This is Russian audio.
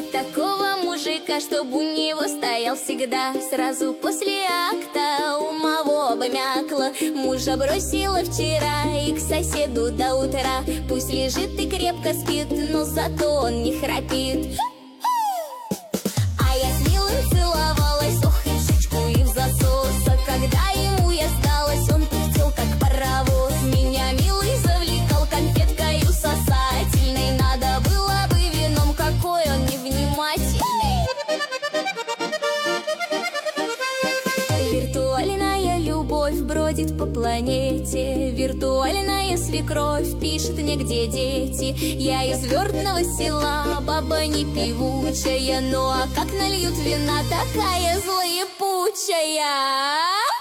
Искать такого мужика, чтобы у него стоял всегда. Сразу после акта у моего обмякла. Мужа бросила вчера и к соседу до утра. Пусть лежит и крепко спит, но зато он не храпит. А я с милым целовалась, ох, и в щечку, и в засос. А когда ему я сдалась, он пыхтел, как паровоз. Меня милый завлекал конфеткою сосательной. Надо было бы вином, какой он невнимательный. Виртуальная любовь бродит по планете. Виртуальная свекровь пишет мне, где дети. Я из Вёртного села, баба не певучая. Ну а как нальют вина, такая злоепучая.